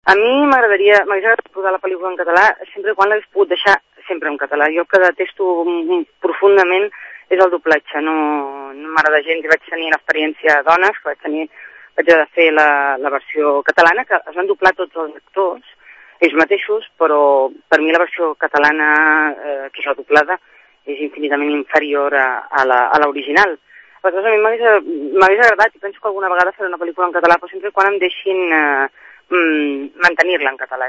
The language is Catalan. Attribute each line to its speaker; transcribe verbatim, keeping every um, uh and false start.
Speaker 1: A mi m'agradaria, m'hauria agradat posar la pel·lícula en català sempre quan l'hagués pogut deixar sempre en català. Jo que detesto profundament és el doblatge. No, no m'agrada gens, i vaig tenir l'experiència dones, que vaig tenir, vaig haver de fer la, la versió catalana, que es van doblar tots els actors, ells mateixos, però per mi la versió catalana, eh, que és la doblada, és infinitament inferior a, a l'original. Aleshores, a mi m'hagués agradat, i penso que alguna vegada faré una pel·lícula en català, però sempre quan em deixin eh, mantenir-la en català.